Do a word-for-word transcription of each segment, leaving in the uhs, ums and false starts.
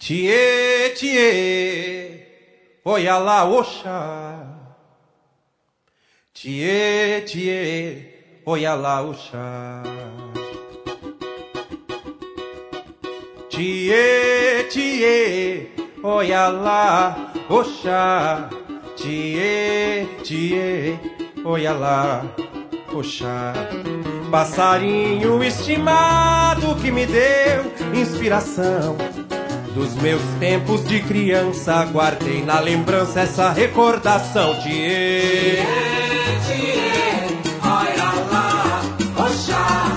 Tchê, tchê, olha lá, Oxá. Tchê, tchê, olha lá, Oxá. Tchê, tchê, olha lá, Oxá. Tchê, tchê, olha lá, Oxá. Passarinho estimado que me deu inspiração dos meus tempos de criança, guardei na lembrança essa recordação. Tchê, tchê, olha lá, Oxá.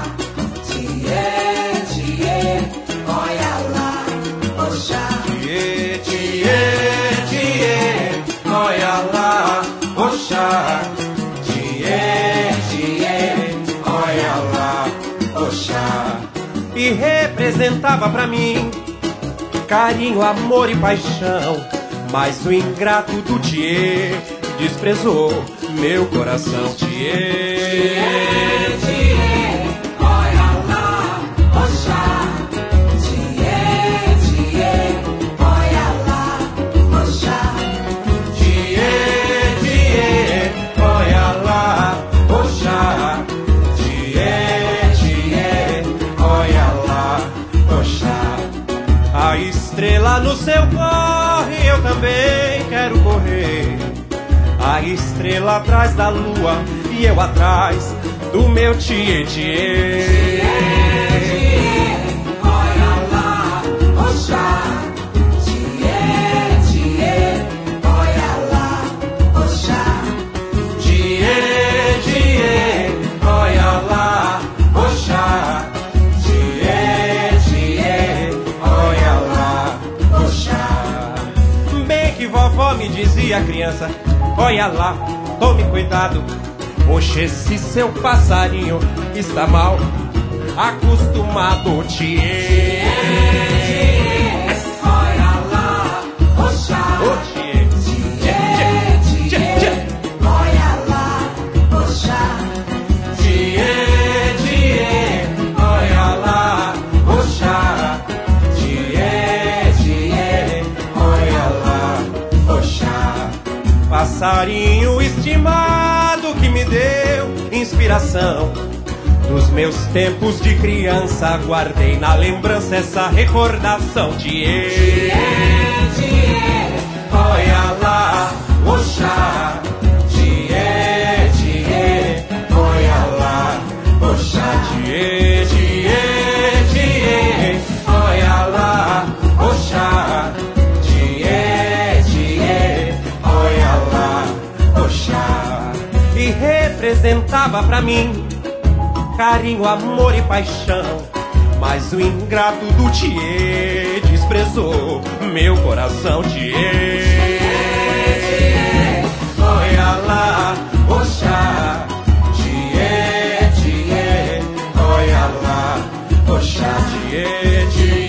Tchê, tchê, olha lá, Oxá. Tchê, tchê, tchê, olha lá, Oxá. Tchê, tchê, olha lá, Oxá. E representava pra mim carinho, amor e paixão, mas o ingrato do Tchê desprezou meu coração. Tchê, tchê, olha lá, Oxá. Tchê, tchê, olha lá, Oxá. Tchê, tchê, olha lá, Oxá. Tchê, tchê, olha lá, Oxá. A estrela no seu corre, eu também quero correr. A estrela atrás da lua e eu atrás do meu tchê, tchê. Tchê, olha lá, Oxá. Tchê, tchê, olha lá, Oxá. Tchê, tchê, olha lá, Oxá. Tchê, tchê, olha lá, Oxá. Bem que vovó me dizia, criança, olha lá, tome cuidado. Oxe, esse seu passarinho está mal acostumado. Tchê, olha lá, Oxá. Oxê, Tchê, tchê, olha lá, Oxá. tchê, tchê, olha lá, Oxá. Tchê, tchê, olha lá, Oxá. Passarinho estimado que me deu inspiração dos meus tempos de criança, guardei na lembrança essa recordação. Tchê, Tchê, olha lá, Oxá. Tchê, tchê, olha lá, Oxá. Tchê, tchê, tchê, olha lá, Oxá. Tchê, tchê, olha lá, Oxá. E representava pra mim carinho, amor e paixão, mas o ingrato do Tchê desprezou meu coração. Tchê, olha lá, Oxá. Tchê, tchê, olha lá, Oxá. Tchê, tchê.